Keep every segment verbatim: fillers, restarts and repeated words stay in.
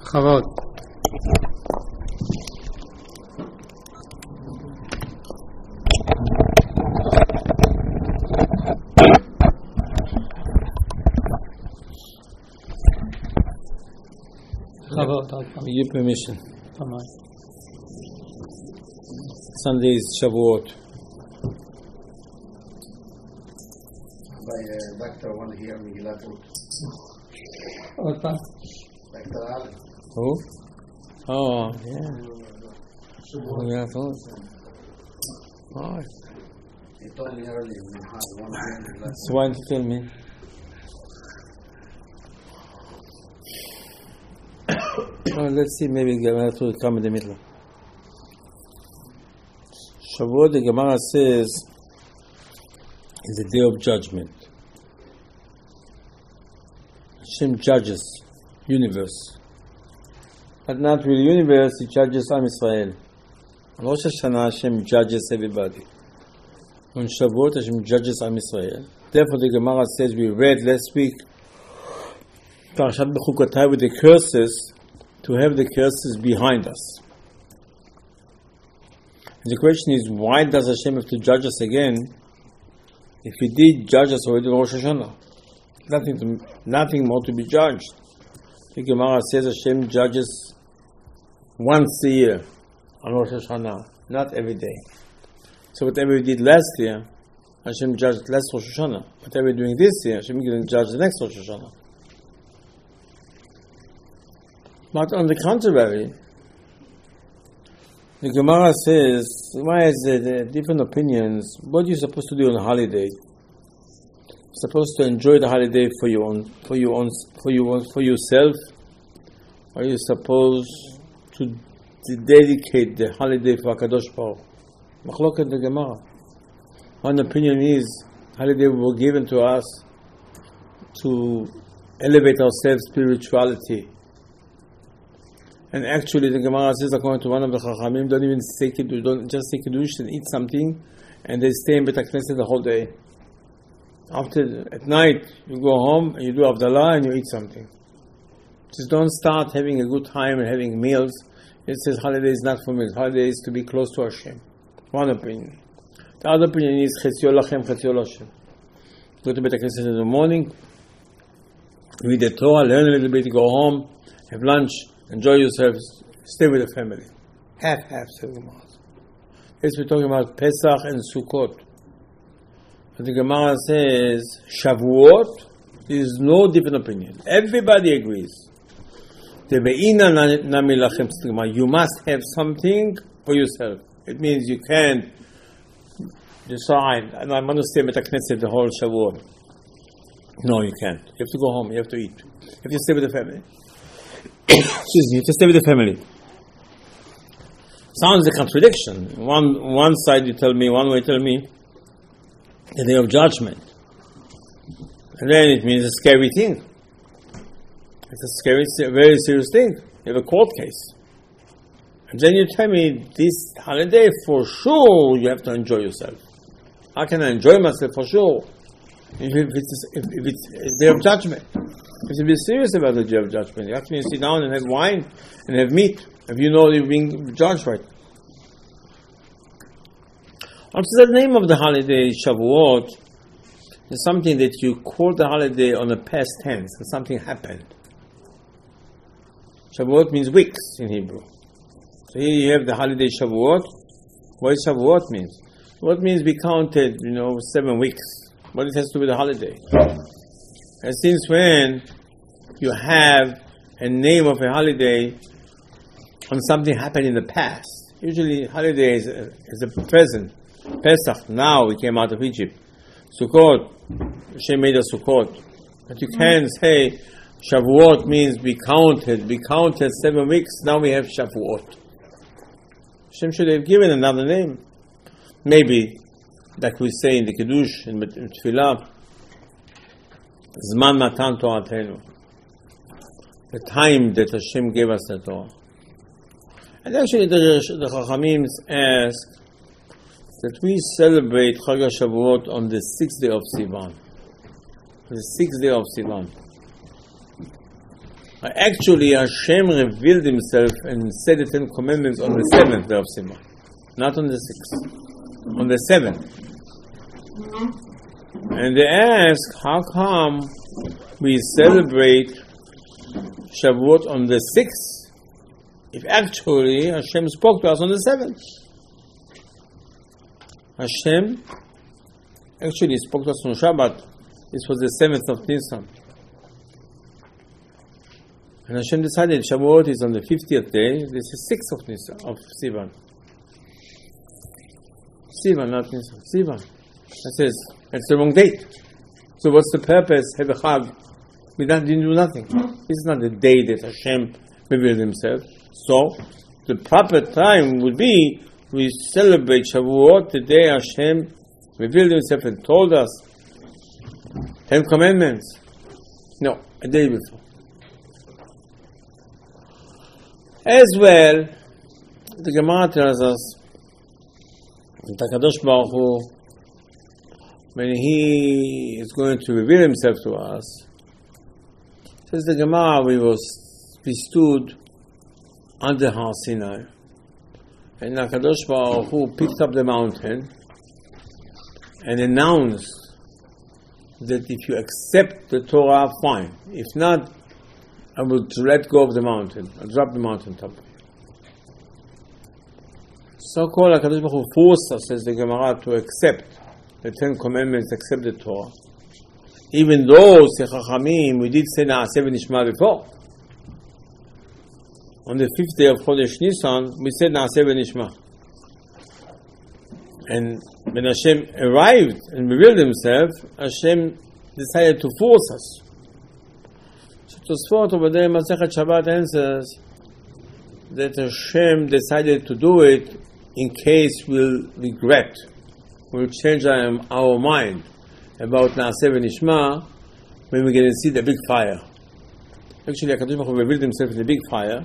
Chavod. Chavod. With your permission. Tamam. Sunday is Shavuot. By uh, Doctor one here, Megillat Ruth. עוד פעם. Doctor Allen. Who? Oh, yeah. Oh, yeah, I thought. Oh, He told me earlier, we have one here in Megillat so why didn't you tell me? Well, let's see, maybe Gemara will come in the middle. Shavuot, the Gemara says, is the day of judgment. Hashem judges universe. But not really universe, He judges Am Yisrael. On Rosh Hashanah, Hashem judges everybody. On Shavuot, Hashem judges Am Yisrael. Therefore, the Gemara says, we read last week, Parashat Bechukotai with the curses, to have the curses behind us. And the question is, why does Hashem have to judge us again if He did judge us already in Rosh Hashanah? Nothing, to, nothing more to be judged. The Gemara says Hashem judges once a year on Rosh Hashanah, not every day. So whatever we did last year, Hashem judged last Rosh Hashanah. Whatever we're doing this year, Hashem will judge the next Rosh Hashanah. But on the contrary, the Gemara says, why is there different opinions? What are you supposed to do on a holiday? You're supposed to enjoy the holiday for your own, for your own, for your for yourself, or are you supposed to dedicate the holiday for Hakadosh Baruch Hu? Machloket the Gemara. One opinion is holiday were given to us to elevate ourselves spirituality. And actually, the Gemara says, according to one of the Chachamim, don't even say kiddush, don't just say kiddush and eat something, and they stay in Bet HaKnesset the whole day. After at night, you go home and you do Avdalah and you eat something. Just don't start having a good time and having meals. It says holiday is not for meals. Holiday is to be close to Hashem. One opinion. The other opinion is Chetzio Lachem, Chetzio Loshem. Go to Bet HaKnesset in the morning, read the Torah, learn a little bit, go home, have lunch, enjoy yourself, stay with the family. Half, half, seven miles. Yes, we're talking about Pesach and Sukkot. But the Gemara says, Shavuot, there is no different opinion. Everybody agrees. You must have something for yourself. It means you can't decide, and I'm going to stay at the Knesset the whole Shavuot. No, you can't. You have to go home, you have to eat. You have to stay with the family. Excuse me, you have to stay with the family. Sounds a contradiction. One one side you tell me, one way you tell me, the day of judgment. And then it means a scary thing. It's a scary, very serious thing. You have a court case. And then you tell me, this holiday, for sure, you have to enjoy yourself. How can I enjoy myself for sure? If it's, if, if it's a day of judgment. You have to be serious about the day of judgment. You have to sit down and have wine and have meat if you know you're being judged right. Also, the name of the holiday, Shavuot, is something that you call the holiday on the past tense, and something happened. Shavuot means weeks in Hebrew. So here you have the holiday Shavuot. What does Shavuot means? What means we counted, you know, seven weeks. What it has to do with the holiday? And since when you have a name of a holiday on something happened in the past, usually holiday is a, is a present. Pesach, now we came out of Egypt. Sukkot, Hashem made us Sukkot. But you can't say Shavuot means we counted, we counted seven weeks, now we have Shavuot. Hashem should have given another name. Maybe, like we say in the Kiddush, in Tefillah, Zman Matan Toratenu. The time that Hashem gave us the Torah. And actually the, the Chachamim ask that we celebrate Chag HaShavuot on the sixth day of Sivan. The sixth day of Sivan. Actually, Hashem revealed Himself and said the Ten Commandments on the seventh day of Simon, not on the sixth, on the seventh. And they ask, how come we celebrate Shavuot on the sixth, if actually Hashem spoke to us on the seventh? Hashem actually spoke to us on Shabbat. This was the seventh of Nisan. And Hashem decided Shavuot is on the fiftieth day. This is sixth of Nisan, of Sivan. Sivan, not Nisan. Sivan. That says, that's the wrong date. So what's the purpose? Have a Chag. We didn't do nothing. This is not the day that Hashem revealed Himself. So, the proper time would be, we celebrate Shavuot, the day Hashem revealed Himself and told us Ten Commandments. No, a day before. As well, the Gemara tells us that HaKadosh Baruch Hu, when He is going to reveal Himself to us, says the Gemara, we was we stood under Har Sinai, and HaKadosh Baruch Hu picked up the mountain and announced that if you accept the Torah, fine. If not, I will let go of the mountain. I'll drop the mountain top. So-called HaKadosh Baruch Hu forced us, says the Gemara, to accept the Ten Commandments, accept the Torah. Even though, say Chachamim, we did say Na'aseh v'nishma before. On the fifth day of Chodesh Nisan, we said Na'aseh v'nishma. And when Hashem arrived and revealed Himself, Hashem decided to force us. So Tosfot over there, Masechet Shabbat answers that Hashem decided to do it in case we'll regret, we'll change our, our mind about Na'aseh v'nishma when we're going to see the big fire. Actually, HaKadosh Baruch Hu revealed Himself in the big fire,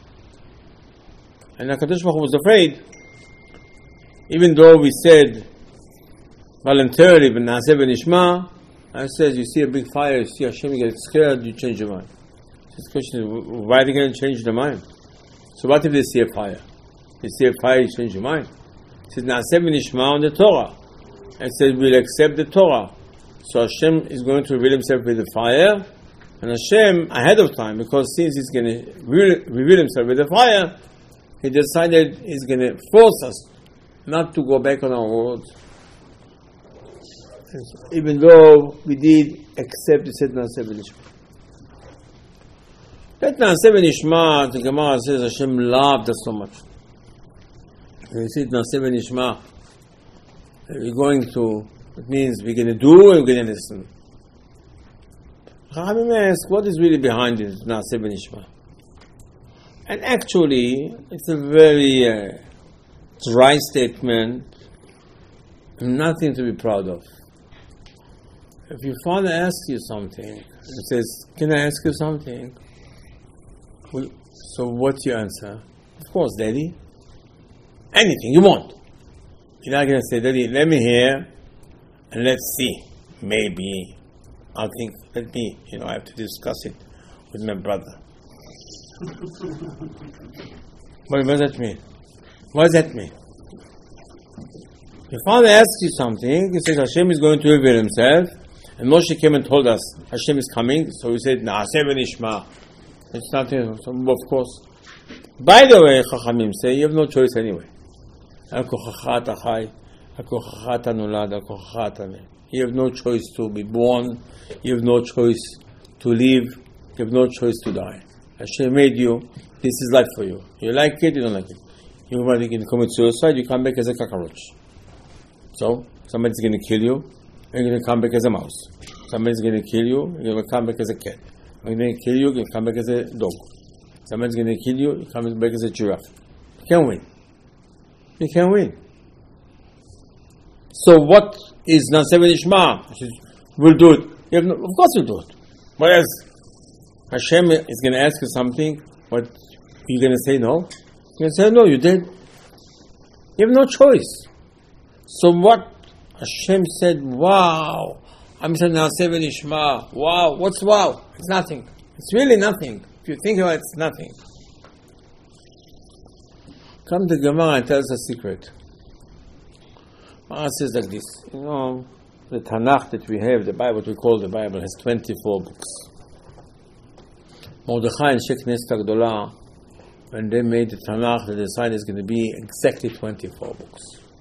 and HaKadosh Baruch Hu was afraid. Even though we said voluntarily, but Na'aseh v'nishma, I said, you see a big fire, you see Hashem, you get scared, you change your mind. The question is, why are they going to change their mind? So what if they see a fire? They see a fire, you change your mind. It says Na'aseh v'nishma on the Torah. It says we'll accept the Torah. So Hashem is going to reveal Himself with the fire, and Hashem ahead of time, because since He's going to reveal Himself with the fire, He decided He's going to force us not to go back on our words. Even though we did accept the said Na'aseh v'nishma. That Na'aseh v'nishma, the Gemara says Hashem loved us so much. When we say Na'aseh v'nishma, we're going to, it means we're going to do and we're going to listen. Chachamim ask, what is really behind it, Na'aseh v'nishma? And actually, it's a very uh, dry statement, nothing to be proud of. If your father asks you something, and says, can I ask you something? Well, so what's your answer? Of course, Daddy. Anything you want. You're not going to say, Daddy, let me hear, and let's see. Maybe. I'll think, let me, you know, I have to discuss it with my brother. What does that mean? What does that mean? Your father asks you something, he says Hashem is going to reveal Himself, and Moshe came and told us Hashem is coming, so we said, Na'aseh v'nishma. It's not, so of course. By the way, Chachamim say, you have no choice anyway. Al kochacha ata chai, al kochacha ata nolad, al kochacha ata met. You have no choice to be born, you have no choice to live, you have no choice to die. Hashem made you, this is life for you. You like it, you don't like it. You might can commit suicide, you come back as a cockroach. So, somebody's going to kill you, and you're going to come back as a mouse. Somebody's going to kill you, and you're going to come back as a cat. Somebody's going to kill you, you come back as a dog. Somebody's going to kill you, you come back as a giraffe. You can't win. You can't win. So what is Na'aseh v'nishma? We'll do it. You have no, of course we'll do it. What else? Hashem is going to ask you something, but you're going to say no? You're going to say no, you did. You have no choice. So what Hashem said, wow, I'm saying Na'aseh v'nishma. Wow, what's wow? It's nothing. It's really nothing. If you think about it, it's nothing. Come to Gemara and tell us a secret. Gemara says like this. You know, the Tanakh that we have, the Bible, what we call the Bible, has twenty-four books. Mordechai and Sheikh Nesta Gdolah, when they made the Tanakh, they decided it's going to be exactly twenty-four books.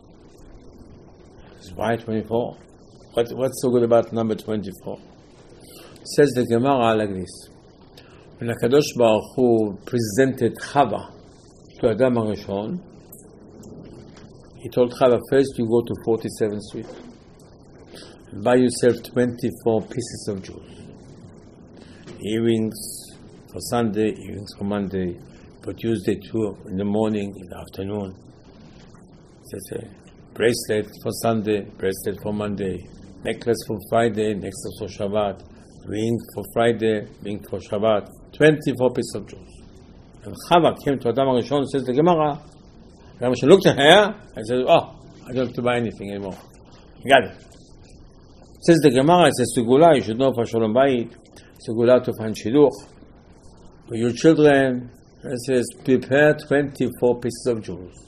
Why twenty-four? What, what's so good about number twenty-four? Says the Gemara like this. When HaKadosh Baruch Hu presented Chava to Adam HaRishon, he told Chava, first you go to forty-seventh Street and buy yourself twenty-four pieces of jewels. Earrings for Sunday, earrings for Monday, for Tuesday two in the morning, in the afternoon. Says a bracelet for Sunday, bracelet for Monday, necklace for Friday, necklace for Shabbat, ring for Friday, ring for Shabbat, twenty-four pieces of jewels. And Chava came to Adam HaRishon, says the Gemara, Adam HaRishon looked at her and said, oh, I don't have to buy anything anymore. You got it. Says the Gemara, it says Segula, you should know for Shalom Bayit, Segula to find Shidduch. For your children, it says, prepare twenty-four pieces of jewels.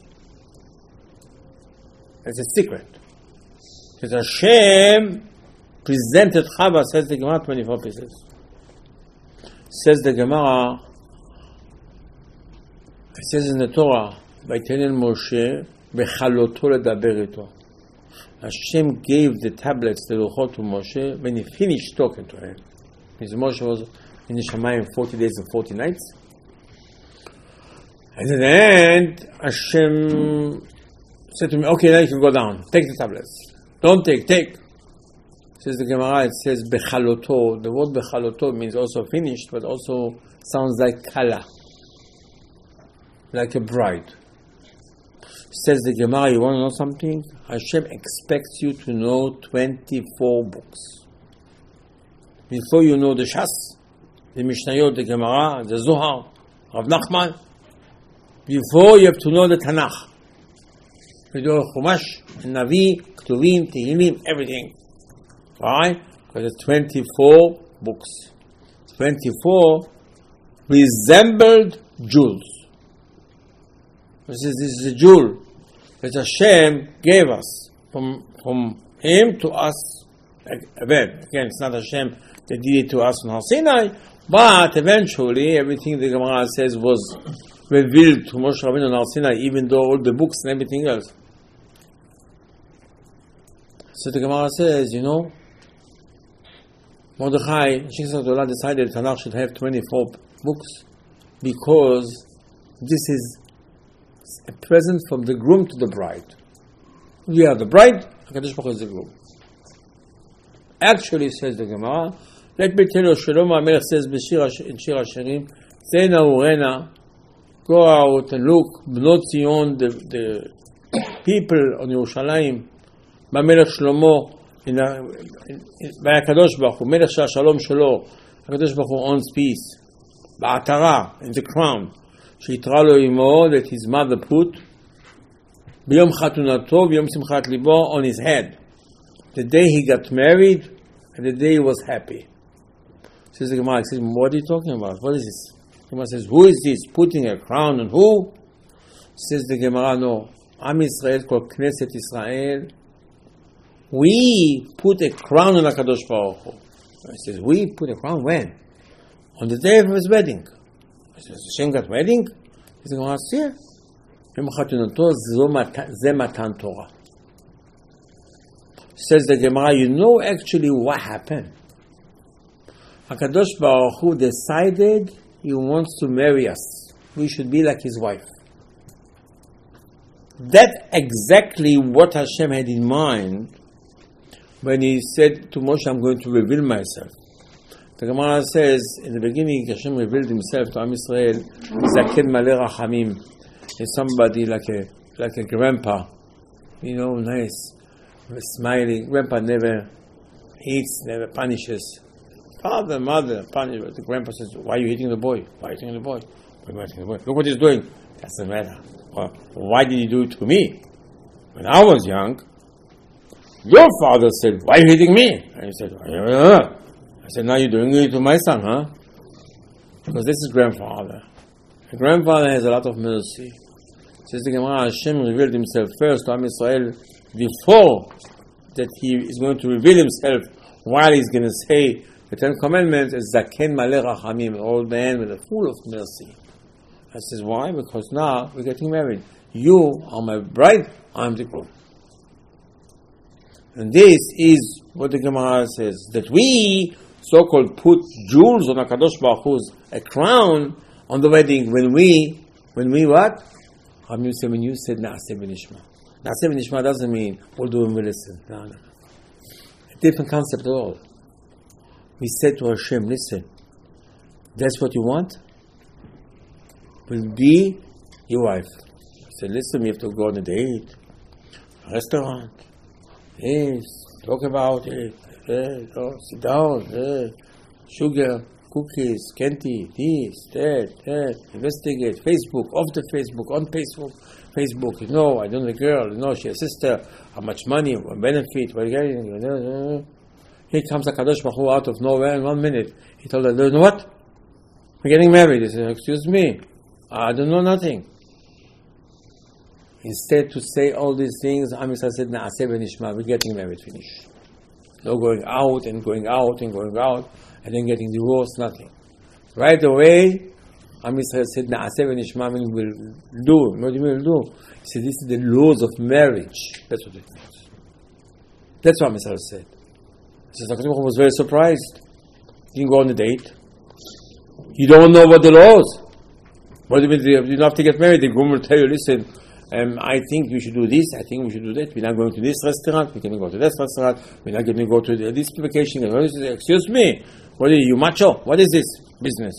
It's a secret. Because Hashem presented Chava, says the Gemara, twenty-four pieces. Says the Gemara, it says in the Torah, Vayitenen Moshe bechaloto ledaber ito. Hashem gave the tablets, the Luchot to Moshe when he finished talking to him. Because Moshe was in the Shamayim forty days and forty nights. And at the end, Hashem said to me, okay, now you can go down. Take the tablets. Don't take, take. Says the Gemara, it says bechaloto. The word bechaloto means also finished, but also sounds like kala, like a bride. Says the Gemara, you want to know something? Hashem expects you to know twenty-four books. Before you know the Shas, the Mishnayot, the Gemara, the Zohar, Rav Nachman, before you have to know the Tanakh. You know Chumash, Navi, Ketuvim, Tehillim, everything. Why? Because it's twenty-four books. twenty-four resembled jewels. This is, this is a jewel that Hashem gave us from from Him to us. Again, it's not Hashem that did it to us on Har Sinai, but eventually everything the Gemara says was revealed to Moshe Rabbeinu on Har Sinai, even though all the books and everything else. So the Gemara says, you know, Mordechai, Sheikh Gdolah decided Tanakh should have twenty-four books because this is a present from the groom to the bride. We are the bride, HaKadosh Baruch Hu is the groom. Actually, says the Gemara, let me tell you, Shlomo HaMelech says in Shir HaShirim, Tzena Urena, go out and look, Bnot Zion, the, the people on Yerushalayim, Melech Shlomo, in HaKadosh Baruch Hu, Melech Shalom Shelo, HaKadosh Baruch Hu owns peace, Ba'atara, in the crown, שהתרה לו אמו, that his mother put ביום חתונתו ביום שמחת ליבו on his head, the day he got married and the day he was happy. Says the Gemara, says, what are you talking about? What is this? The Gemara says, who is this putting a crown on who? Says the Gemara, no, Am Yisrael called Knesset Israel, we put a crown on HaKadosh Baruch Hu. He says, we put a crown when? On the day of his wedding. He says, Hashem got wedding? He says, yeah. Says the Gemara, you know actually what happened. HaKadosh Baruch Hu decided He wants to marry us. We should be like His wife. That's exactly what Hashem had in mind when He said to Moshe, I'm going to reveal myself. The Gemara says, in the beginning, Hashem revealed Himself to Am Yisrael, Zaken Maleh Rachamim. He's somebody like a like a grandpa, you know, nice, smiling. Grandpa never hates, never punishes. Father, mother, punish. The grandpa says, why are you hitting the boy? Why are you hitting the boy? Why are you hitting the boy? Look what he's doing. Doesn't matter. Well, why did he do it to me? When I was young, your father said, why are you hitting me? And he said, I said, now you're doing it to my son, huh? Because this is grandfather. The grandfather has a lot of mercy. Says the Gemara, Hashem revealed himself first to Am Yisrael before that he is going to reveal himself while he's going to say the Ten Commandments as Zaken Maleh Rachamim, an old man with a full of mercy. I says, why? Because now we're getting married. You are my bride, I'm the groom. And this is what the Gemara says, that we so-called put jewels on HaKadosh Baruch Hu's, a crown on the wedding when we, when we what? When you said Na'aseh v'nishma. Na'aseh v'nishma doesn't mean we'll do and we'll listen. No, no, no. A different concept at all. We said to Hashem, listen, that's what you want? Will be your wife. He said, listen, we have to go on a date, a restaurant, yes, talk about it, yes, oh, sit down, yes, sugar, cookies, candy, this, that, that, investigate, Facebook, off the Facebook, on Facebook, Facebook, you know, I don't know the girl, you know, she has a sister, how much money, what benefit, what getting. Here comes HaKadosh Baruch Hu out of nowhere in one minute. He told her, you know what? We're getting married. He said, excuse me, I don't know nothing. Instead to say all these things, Am Yisrael said, Na'aseh v'nishma, we're getting married, finish. No going out and going out and going out and then getting divorced, nothing. Right away, Am Yisrael said, Na'aseh v'nishma, meaning we'll do. What do you mean we'll do? He said, this is the laws of marriage. That's what it means. That's what Am Yisrael said. He says, HaKadosh Baruch Hu was very surprised. He didn't go on a date. You don't know what the laws. What do you mean? You don't have to get married. The groom will tell you, listen, um, I think we should do this, I think we should do that. We're not going to this restaurant, we're going to go to this restaurant, we're not going to go to this vacation. Excuse me, what are you, macho? What is this business?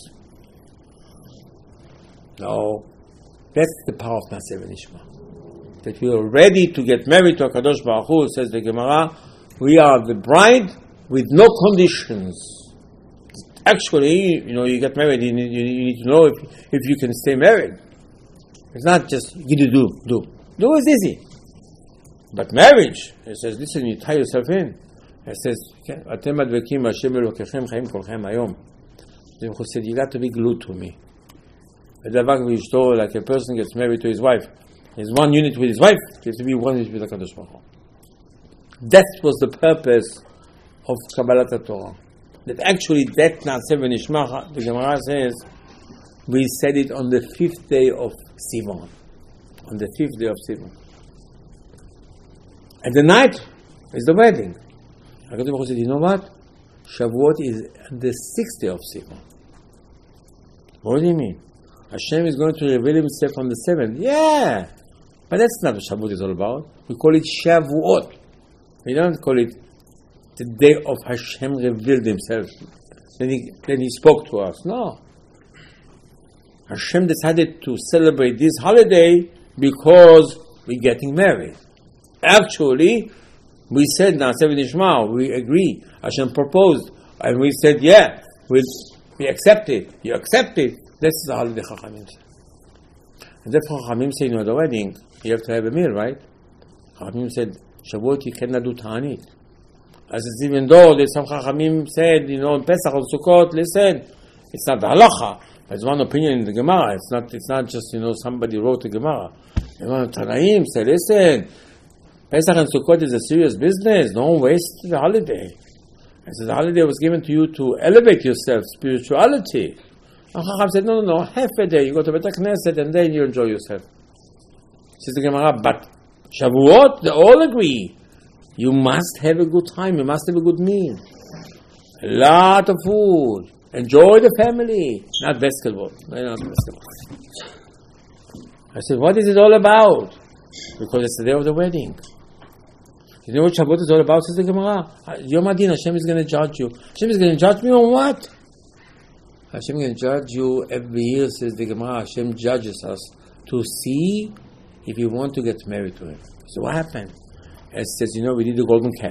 No. That's the power of Na'aseh v'nishma. That we are ready to get married to HaKadosh Baruch Hu, says the Gemara, we are the bride with no conditions. Actually, you know, you get married, you need, you need to know if, if you can stay married. It's not just, you do, do. Do is easy. But marriage, it says, listen, you tie yourself in. It says, Atem advekim Hashem Elokechem chaim kolchem hayom. The Rebbe said, you got to be glued to me. Like a person gets married to his wife. There's one unit with his wife, he has to be one unit with the HaKadosh Baruch Hu. That was the purpose of Kabbalat Torah. That actually, that Na'aseh v'nishma, the Gemara says, we said it on the fifth day of Sivan. On the fifth day of Sivan. And the night is the wedding. HaKadosh Baruch Hu said, you know what? Shavuot is the sixth day of Sivan. What do you mean? Hashem is going to reveal himself on the seventh. Yeah! But that's not what Shavuot is all about. We call it Shavuot. We don't call it the day of Hashem revealed himself. Then he, then he spoke to us. No. Hashem decided to celebrate this holiday because we're getting married. Actually, we said, Na'aseh v'nishma, we agree. Hashem proposed. And we said, yeah, we, we accept it. You accept it. That's the holiday Chachamim say. And therefore Chachamim say, you know, the wedding, you have to have a meal, right? Chachamim said, Shavuot, you cannot do ta'anit. As it's even though there's some Chachamim said, you know, in Pesach or Sukkot, listen, it's not the halacha. There's one opinion in the Gemara. It's not, it's not just, you know, somebody wrote the Gemara. The Tanaim say, listen, Pesach and Sukkot is a serious business. Don't waste the holiday. I said, the holiday was given to you to elevate yourself, spirituality. And Chacham said, no, no, no, half a day. You go to Beit HaKnesset and then you enjoy yourself. Says the Gemara, but Shavuot, they all agree. You must have a good time. You must have a good meal. A lot of food. Enjoy the family. Not basketball. No, not basketball. I said, what is it all about? Because it's the day of the wedding. You know what Shavuot is all about? Says the Gemara. Yom Adin, Hashem is going to judge you. Hashem is going to judge me on what? Hashem is going to judge you every year, says the Gemara. Hashem judges us to see if you want to get married to him. So what happened? It says, you know, we did the golden calf.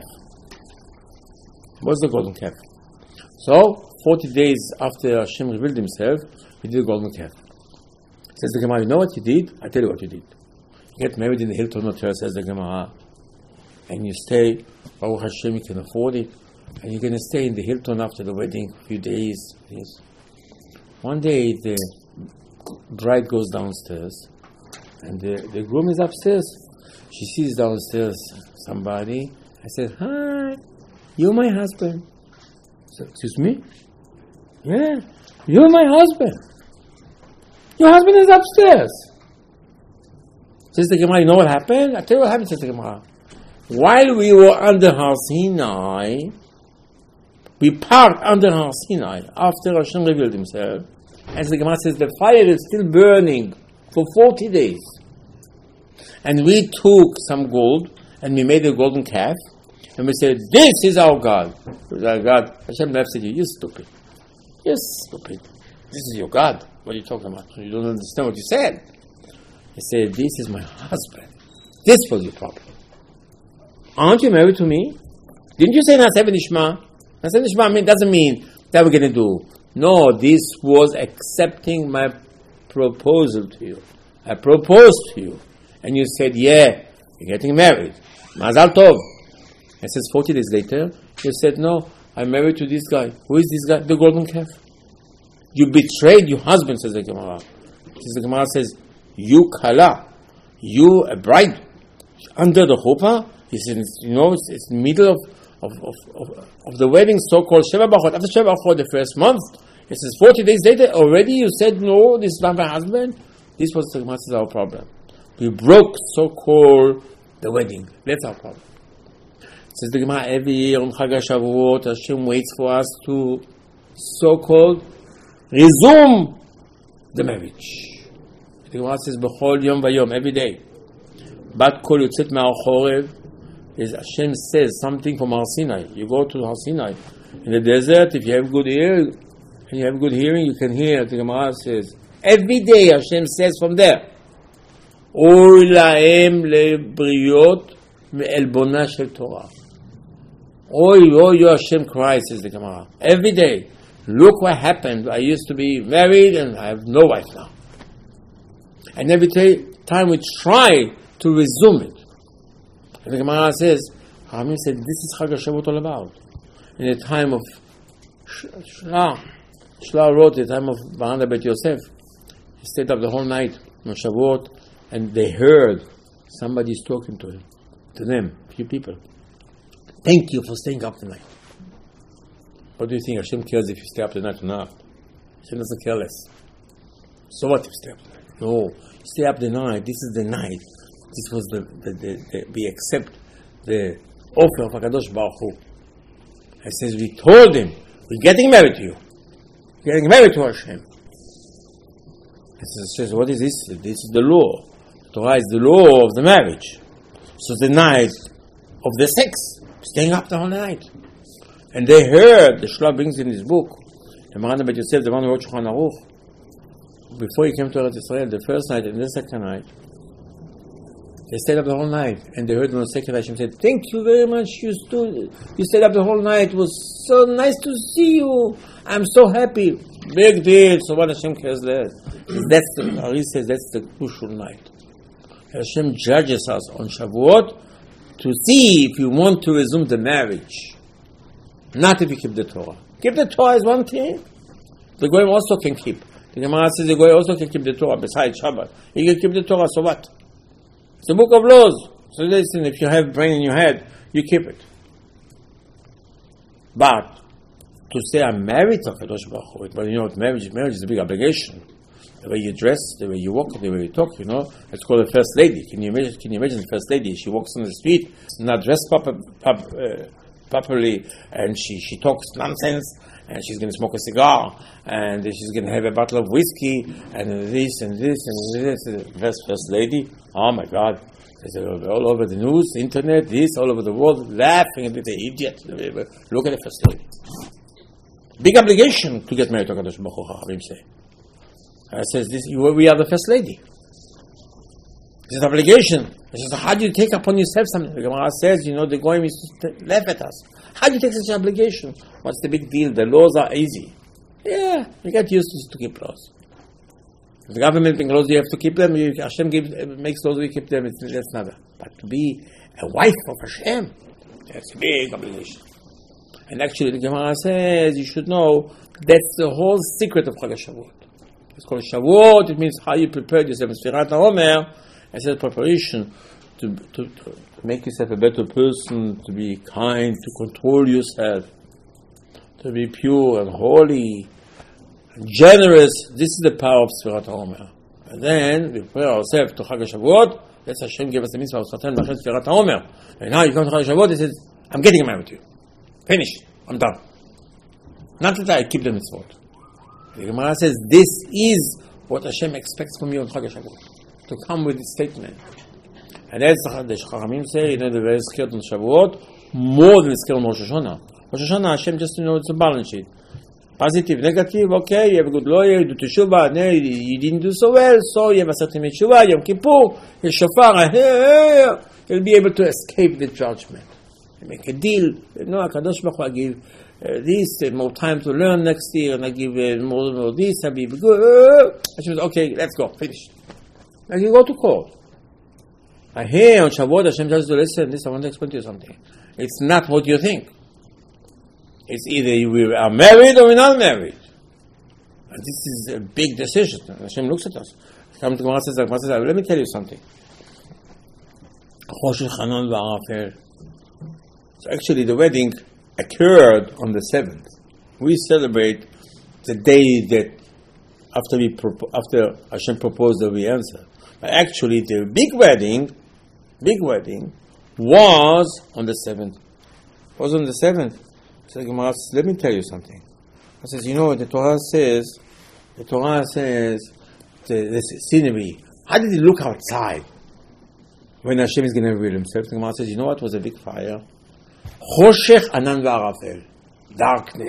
What's the golden calf? So, forty days after Hashem revealed himself, we did the golden calf. Says the Gemara, you know what you did? I tell you what you did. You get married in the Hilton Hotel, says the Gemara, and you stay, Baruch Hashem, you can afford it, and you're going to stay in the Hilton after the wedding a few days. Yes. One day the bride goes downstairs, and the, the groom is upstairs. She sees downstairs somebody. I said, "Hi, you're my husband." I said, "Excuse me?" "Yeah, you're my husband. Your husband is upstairs." Says the Gemara, "You know what happened?" I tell you what happened, says the Gemara. While we were under Har Sinai, we parked under Har Sinai after Hashem revealed Himself. As the Gemara says, the fire is still burning for forty days. And we took some gold and we made a golden calf and we said, "This is our God." Our God. Hashem left said, "You're stupid. You're stupid. This is your God. What are you talking about? You don't understand what you said." He said, "This is my husband. This was your problem. Aren't you married to me? Didn't you say Naseh v'nishma? Naseh v'nishma doesn't mean that we're going to do. No, this was accepting my proposal to you. I proposed to you. And you said, yeah, you're getting married. Mazal tov." It says forty days later, you said, "No, I'm married to this guy." "Who is this guy?" "The golden calf." You betrayed your husband, says the Gemara. Says the Gemara says, "You kala, you a bride, under the chuppah." He said, "You know, it's, it's the middle of of, of, of of the wedding, so-called Sheva Bachot. After Sheva Bachot, the first month, it says forty days later, already you said, no, this is not my husband." This was the Gemara says our problem. We broke, so-called, the wedding. That's our problem. Says the Gemara, every year on Chag HaShavuot, Hashem waits for us to, so-called, resume the marriage. The Gemara says, "B'chol yom vayom," every day. Bat kol yotzet me'ar chorev, is Hashem says something from Har Sinai. You go to Har Sinai. In the desert, if you have good ear, and you have good hearing, you can hear. The Gemara says, every day Hashem says from there, "Oy lahem lebriot me'elbona shel Torah." Oy, oy, oy, Hashem cries, says the Gemara. Every day. Look what happened. I used to be married and I have no wife now. And every t- time we try to resume it. And the Gemara says, Hamim said, this is Chag HaShavuot all about. In the time of Shla, Shla wrote the time of Baranda Bet Yosef. He stayed up the whole night on Shavuot, and they heard somebody's talking to him, to them, few people. "Thank you for staying up the night." What do you think? Hashem cares if you stay up the night or not? Hashem doesn't care less. So what if you stay up the night? No, you stay up the night. This is the night. This was the, the, the, the we accept the offer of HaKadosh Baruch Hu. It says, we told him, we're getting married to you. We're getting married to Hashem. It says, what is this? This is the law. The Torah is the law of the marriage. So the night of the sex, staying up the whole night. And they heard, the Shla brings in his book, the Maran Bet Yosef, the one who wrote Shulchan Aruch, before he came to Eretz Israel, the first night and the second night, they stayed up the whole night, and they heard on the second night, Hashem said, "Thank you very much, you stood, you stayed up the whole night, it was so nice to see you, I'm so happy." Big deal. So what Hashem cares less? That's the, Ari says, that's the crucial night. Hashem judges us on Shavuot to see if you want to resume the marriage. Not if you keep the Torah. Keep the Torah is one thing. The Goyim also can keep. The Gemara says the Goyim also can keep the Torah besides Shabbat. You can keep the Torah, so what? It's the book of laws. So listen, if you have brain in your head, you keep it. But to say I'm married to HaKadosh Baruch Hu, well, you know what marriage is? Marriage is a big obligation. The way you dress, the way you walk, the way you talk, you know. It's called a first lady. Can you imagine, can you imagine the first lady? She walks on the street, not dressed proper, proper, uh, properly, and she, she talks nonsense, and she's going to smoke a cigar, and she's going to have a bottle of whiskey, and this and this and this. First, first lady, oh my God. It's all over the news, internet, this, all over the world, laughing at the idiot. Look at the first lady. Big obligation to get married to HaKadosh Baruch Hu, Chachamim say. I says, this, you, we are the first lady. This is an obligation. I says, how do you take upon yourself something? The Gemara says, you know, the Goyim is to laugh at us. How do you take such an obligation? What's the big deal? The laws are easy. Yeah, you get used to, to keep laws. If the government makes laws, you have to keep them. You, Hashem gives, makes laws, you keep them. It's, that's not. But to be a wife of Hashem, that's a big obligation. And actually, the Gemara says, you should know, that's the whole secret of Chag HaShavuot. It's called Shavuot. It means how you prepared yourself. Sfirat HaOmer, I said preparation to, to, to make yourself a better person, to be kind, to control yourself, to be pure and holy, and generous. This is the power of Sfirat HaOmer. And then we prepare ourselves to Chag HaShavuot. That's Hashem gave us the mitzvah of Sfirat HaOmer. And now you come to Chag HaShavuot, he says, I'm getting married to you. Finished. I'm done. Not that I keep the mitzvot. The Gemara says this is what Hashem expects from you on Chag HaShavuot, to come with this statement. And that's the Chachamim say, you know, the very scared on Shavuot, more than scared on Rosh Hashanah. Rosh Hashanah, Hashem just, you know, it's a balance sheet. Positive, negative, okay, you have a good lawyer, you do teshuvah, no, you didn't do so well, so you have a certain teshuvah, Yom Kippur, your shofar, you'll be able to escape the judgment. You make a deal, you know, HaKadosh Baruch Hu, I give uh, this, uh, more time to learn next year, and I give uh, more, more this, I'll be good. Uh, Hashem says, okay, let's go, finish. Now you go to court. I hear on Shavuot, Hashem tells you, listen, this, I want to explain to you something. It's not what you think. It's either we are married or we're not married. And this is a big decision. Hashem looks at us. Come to Gemara says, let me tell you something. So actually the wedding occurred on the seventh. We celebrate the day that after we propo- after Hashem proposed that we answered. But actually the big wedding, big wedding was on the seventh. It was on the seventh. So the Gemara says, let me tell you something. I says, you know, the Torah says, the Torah says, the, the scenery. How did it look outside when Hashem is going to reveal Himself? The Gemara says, you know what was a big fire? Choshech anan v'arafel, darkness,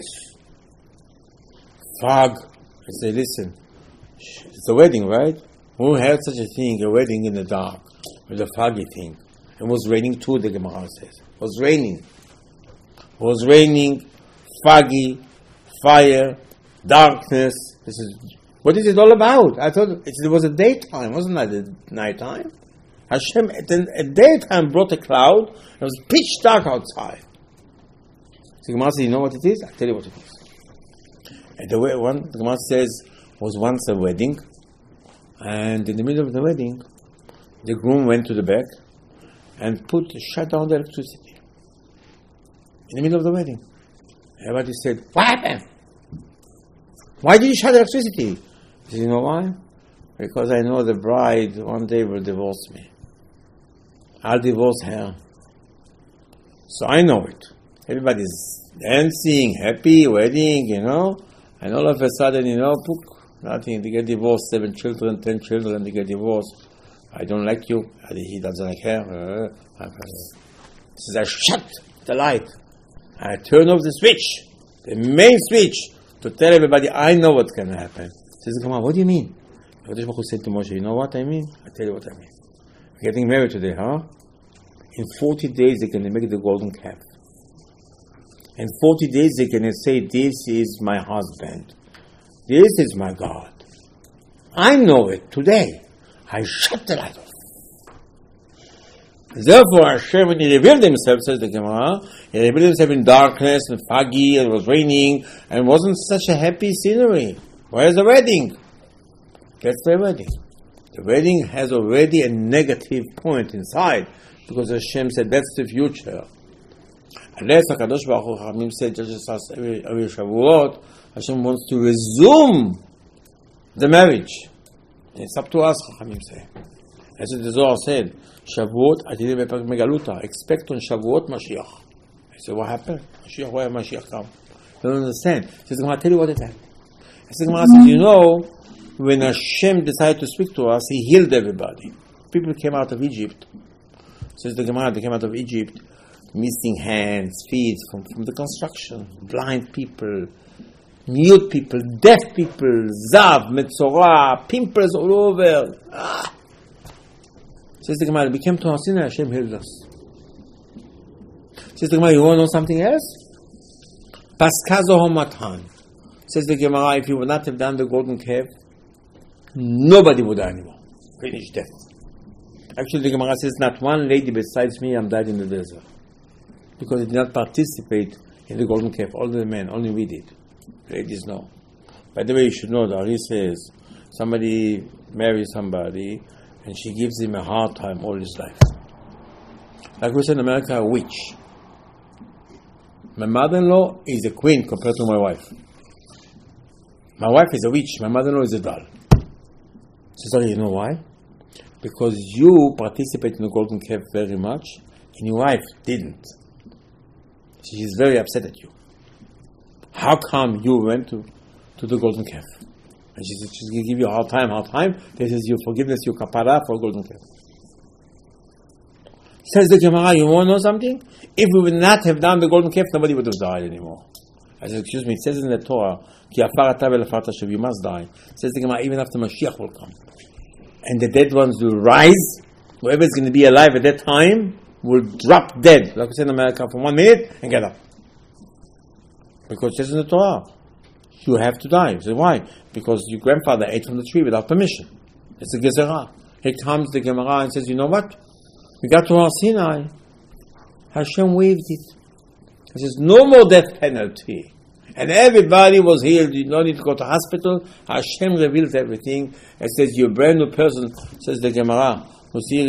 fog. I say, listen, it's a wedding, right? Who had such a thing, a wedding in the dark, with a foggy thing? It was raining too, the Gemara says. It was raining. It was raining, foggy, fire, darkness. This is what is it all about? I thought it was a daytime, wasn't it? A nighttime. Hashem at a daytime brought a cloud. It was pitch dark outside. So the Gemara says, "You know what it is? I'll tell you what it is." And the way one, the Gemara says, was once a wedding, and in the middle of the wedding, the groom went to the back and put shut down the electricity. In the middle of the wedding. Everybody said, what happened? Why did you shut the electricity? He said, you know why? Because I know the bride one day will divorce me. I'll divorce her. So I know it. Everybody's dancing, happy, wedding, you know. And all of a sudden, you know, pook, nothing. They get divorced, seven children, ten children, they get divorced. I don't like you. He doesn't like her. He says, I shut the light. I turn off the switch, the main switch, to tell everybody, I know what's going to happen. Says, come on, what do you mean? HaKadosh Baruch Hu said to Moshe, you know what I mean? I'll tell you what I mean. We're getting married today, huh? In forty days, they're going to make the golden calf. In forty days, they're going to say, this is my husband. This is my God. I know it today. I shut the light off. Therefore, Hashem, when He revealed Himself, says the Gemara, He revealed Himself in darkness and foggy, and it was raining, and it wasn't such a happy scenery. Where's the wedding? That's the wedding. The wedding has already a negative point inside, because Hashem said that's the future. Unless HaKadosh Baruch Hu Chachamim said, just as every, every Shavuot, Hashem wants to resume the marriage. And it's up to us, Chachamim say. As the Zohar said, Shavuot, Atidim Be'Perek Megaluta, expect on Shavuot Mashiach. I said, what happened? Mashiach, why Mashiach come? They don't understand. He says, I'll tell you what it happened. I said, Gemara says, you know, when Hashem decided to speak to us, He healed everybody. People came out of Egypt. Says the Gemara, they came out of Egypt, missing hands, feet, from, from the construction, blind people, mute people, deaf people, Zav, Metzorah, pimples all over. Ah. Says the Gemara, we came to Har Sinai, Hashem healed us. Says the Gemara, you want to know something else? Paskazo Matan. Says the Gemara, if you would not have done the golden calf, nobody would die anymore. Finished death. Actually, the Gemara says, not one lady besides me am died in the desert. Because they did not participate in the Golden Calf. All the men, only we did. Ladies know. By the way, you should know, the Ari says, somebody marries somebody and she gives him a hard time all his life. Like we say in America, a witch. My mother-in-law is a queen compared to my wife. My wife is a witch, my mother-in-law is a doll. She said, you know why? Because you participate in the Golden Calf very much and your wife didn't. She's very upset at you. How come you went to, to the Golden Calf? And she said, she's going to give you a hard time, hard time. This is your forgiveness, your kapara for Golden Calf. Says the Gemara, you want to know something? If we would not have done the Golden Calf, nobody would have died anymore. I said, excuse me, it says in the Torah, Ki afar ata ve'afar tashav, you must die. It says the Gemara, even after Mashiach will come. And the dead ones will rise. Whoever is going to be alive at that time will drop dead, like we say in America, for one minute and get up. Because it says in the Torah, you have to die. You say, why? Because your grandfather ate from the tree without permission. It's a gezerah. Here comes the Gemara and says, you know what? We got to Har Sinai. Hashem waived it. He says, no more death penalty. And everybody was healed. You don't need to go to hospital. Hashem reveals everything. It says, you're a brand new person, says the Gemara. In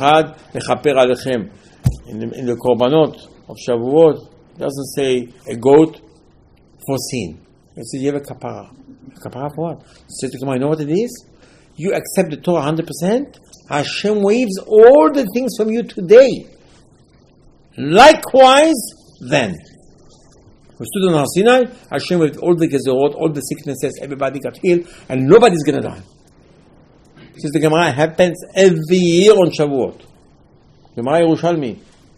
the, in the Korbanot of Shavuot, it doesn't say a goat for sin. It says you have a kapara. A kapara for what? It says the Gemara, you know what it is? You accept the Torah one hundred percent. Hashem waives all the things from you today. Likewise, then. We stood on Har Sinai, Hashem waived all the gezerot, all the sicknesses, everybody got healed, and nobody's going to die. Says the Gemara, happens every year on Shavuot. Gemara Yerushalmi.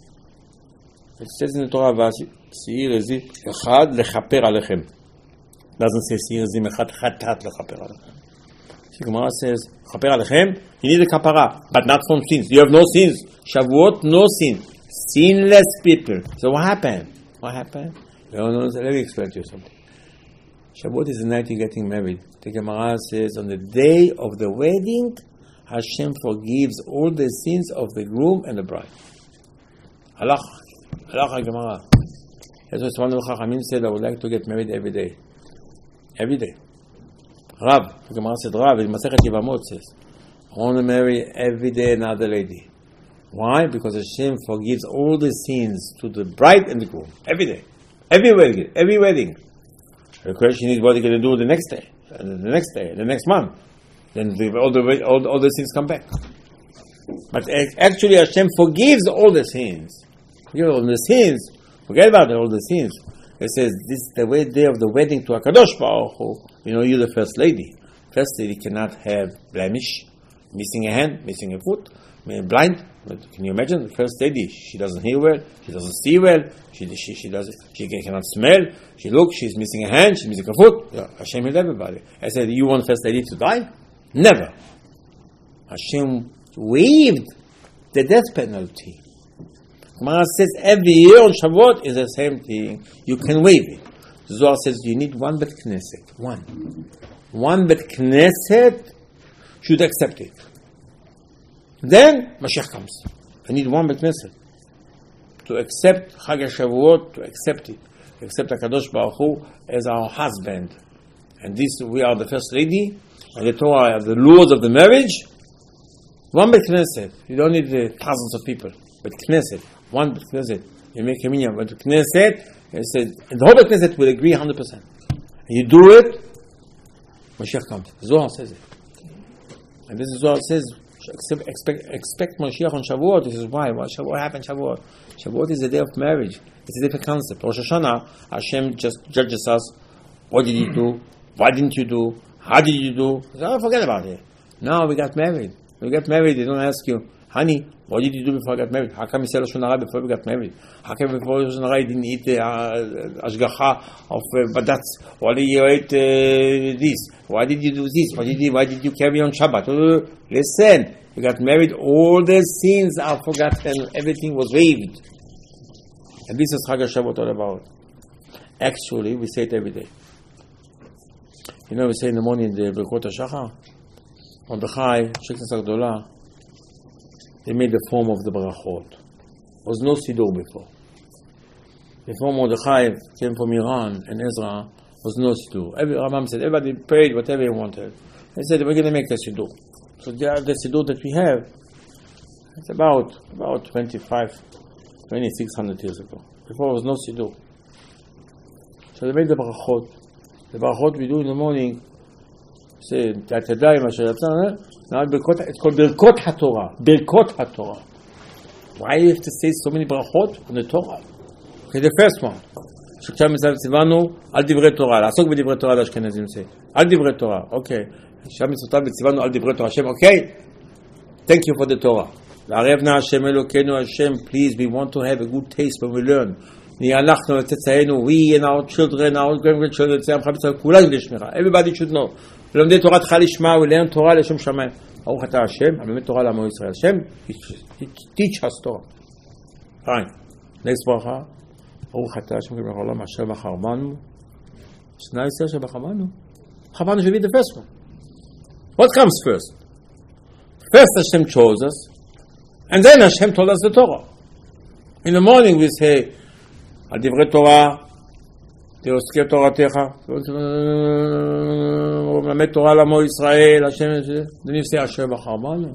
It says in the Torah, Seir Ezim Echad lechaper alechem. Doesn't say Seir Ezim Echad chatat lechaper alechem. The Gemara says, chaper alechem, you need a kapara, but not from sins. You have no sins. Shavuot, no sin. Sinless people. So what happened? What happened? No, no, let me explain to you something. Shavuot is the night you're getting married. The Gemara says, on the day of the wedding, Hashem forgives all the sins of the groom and the bride. Halach. Halach Gemara. That's what one of the Chachamim said, I would like to get married every day. Every day. Rav. The Gemara said, Rav, in Masechet Yevamot says, I want to marry every day another lady. Why? Because Hashem forgives all the sins to the bride and the groom. Every day. Every wedding. Every wedding. The question is, what are you going to do the next day, and the next day, and the next month? Then the, all the all, all the sins come back. But actually, Hashem forgives all the sins. Forgive all the sins. Forget about it, all the sins. It says this is the way day of the wedding to Hakadosh Baruch Hu. You know, you're the first lady. First lady cannot have blemish, missing a hand, missing a foot, blind. But can you imagine the first lady? She doesn't hear well. She doesn't see well. She she she doesn't. She cannot smell. She looks. She's missing a hand. She's missing a foot. Yeah, Hashem healed everybody. I said, you want first lady to die? Never. Hashem waived the death penalty. Gemara says every year on Shavuot is the same thing. You can waive it. Zohar says you need one Bet Knesset. One. One Bet Knesset should accept it. Then Mashiach comes. I need one Bet Knesset to accept Chag HaShavuot, to accept it, to accept HaKadosh Baruch Hu as our husband. And this, we are the first lady, and the Torah are the laws of the marriage. One Bet Knesset. You don't need uh, thousands of people. Bet Knesset. One Bet Knesset. You make a minyan. Bet Knesset, it says, and the whole Bet Knesset will agree one hundred percent. And you do it, Mashiach comes. Zohar says it. And this is Zohar says, Expect, expect, expect Mashiach on Shavuot. This is why. What, what happened Shavuot? Shavuot is the day of marriage. It's a different concept. Rosh Hashanah, Hashem just judges us. What did you do? Why didn't you do? How did you do? So, oh, forget about it. Now we got married. We got married. They don't ask you, honey, what did you do before I got married? How come you said Lashon Hara before we got married? How come before Lashon Hara you didn't eat the uh, ashgacha of uh, badatz? Why did you eat uh, this? Why did you do this? Why did you, why did you carry on Shabbat? Uh, listen, we got married, all the sins are forgotten, everything was waived. And this is Chag HaShavuot all about. Actually, we say it every day. You know, we say in the morning, the Birkot HaShachar, Mordechai, Sheknas HaGdolah, they made the form of the Barachot. There was no Siddur before. before Mordechai came from Iran and Ezra, was no siddur. Every Rambam said everybody prayed whatever he wanted. They said we're going to make a siddur. So the, the siddur that we have, it's about about twenty-five, twenty-six hundred years ago. Before there was no siddur. So they made the brachot. The brachot we do in the morning. Say Tatadai Masher Yatzana. Now it's called Birkot HaTorah. Birkot HaTorah. Why do you have to say so many brachot on the Torah? Okay, the first one. שכשם מצוות ציוונו על דברי תורה, לעסוק בדברי תורה לאשכנזים זה. על דברי תורה, אוקיי. שם מצוותיו וציוונו על דברי תורה, השם, אוקיי? Thank you for the Torah. לערב נא השם אלוקינו, השם, please, we want to have a good taste when we learn. אנחנו וצאצאינו, we and our children, our grandchildren, כולם לשמירה. Everybody should know. לומדי תורה תוכל לשמה ולעם תורה לשם שמיים. ברוך אתה השם, הלומד תורה לעמו ישראל. השם, teach us Torah. Fine. Next ברכה. ברוך אתה השם כברך העולם אשר בחר בנו. שנא ישראל שבחר בנו. בחר בנו should be the first one. What comes first? First Hashem chose us, and then Hashem told us the Torah. In the morning we say, על דברי תורה, תעוסקי תורתך, מלמד תורה לעמו ישראל, השם, then you say, אשר בחר בנו.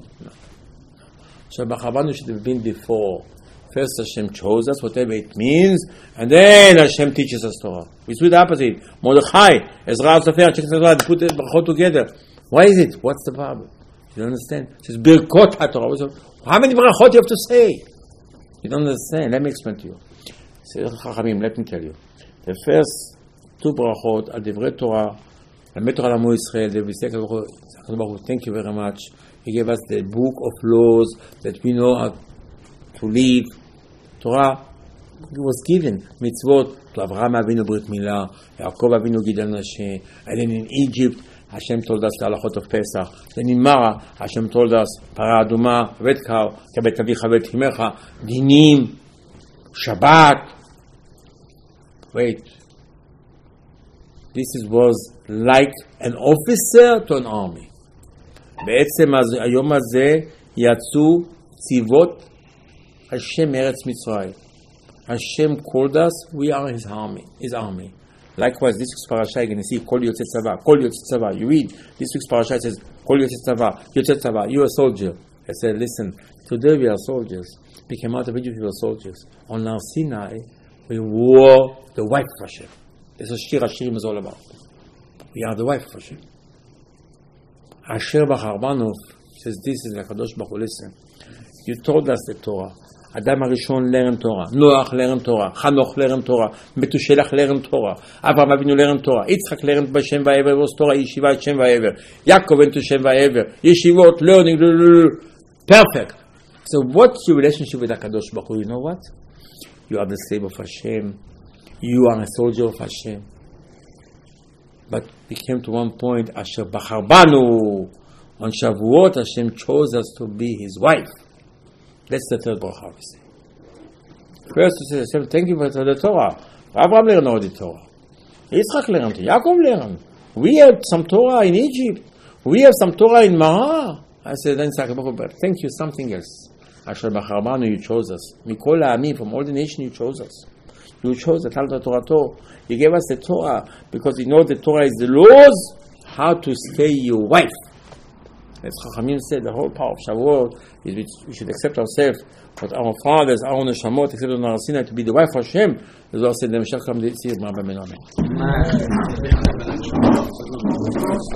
אשר בחר בנו should have been before. First Hashem chose us, whatever it means, and then Hashem teaches us Torah. We do the opposite. Mordechai, Ezra, Sofer, they put the brachot together. Why is it? What's the problem? You don't understand? It says Birkot HaTorah. How many brachot you have to say? You don't understand. Let me explain to you. Chachamim, let me tell you. The first two brachot al divrei Torah, al Torah l'amo Yisrael, they will say, thank you very much. He gave us the book of laws that we know how to live. Torah was given. Mitzvot to Avraham Avinu Brit Milah, Yaakov Avinu Gidal Nashe, and then in Egypt, Hashem told us the halachot of Pesach. Then in Mara, Hashem told us Para Aduma, Vet Kar, Kabet Avicha Vet Himecha, Dinim, Shabbat. Wait. This is, was like an officer to an army. בעצם היום הזה יצאו ציוות Hashem Eretz Mitzrayim. Hashem called us, we are his army, his army. Likewise, this week's parasha, you're going to see, Kol Yotzei Tzava, Kol Yotzei Tzava. You read, this week's parasha, it says, Kol Yotzei Tzava, Yotzei Tzava, you're a soldier. I said, listen, today we are soldiers. We came out of Egypt, we were soldiers. On Har Sinai, we wore the wife of Hashem. This is Shir HaShirim is all about. We are the wife of Hashem. Asher Bachar Banu says, this is the Kadosh Baruch Hu, listen. You told us the Torah. Adam HaRishon learned Torah. Noach learned Torah. Chanoch learned Torah. Metushelach learned Torah. Avraham Avinu learned Torah. Yitzchak learned by Shem Va'ever. Was Torah Yeshiva Shem Va'ever. Yaakov went to Shem Va'ever. Yeshivot, learning. Perfect. So what's your relationship with HaKadosh Baruch Hu? You know what? You are the slave of Hashem. You are a soldier of Hashem. But we came to one point, Asher Bachar Banu. On Shavuot, Hashem chose us to be his wife. That's the third bracha we say. First we say, Hashem, thank you for the Torah. Abraham learned all the Torah. Yitzchak learned. Yaakov learned. We have some Torah in Egypt. We have some Torah in Mara. I said, then but thank you, something else. Asher Bachar Banu, you chose us. Mikol ha'amim, from all the nation you chose us. You chose the Talmud Torah Torah. You gave us the Torah because you know the Torah is the laws, how to stay your wife. As Chachamim said, the whole power of Shavuot is we should accept ourselves, but our fathers, our neshamot, accept on Har Sinai to be the wife of Hashem. As well said, the Mashiach come to see Rabbi Amen.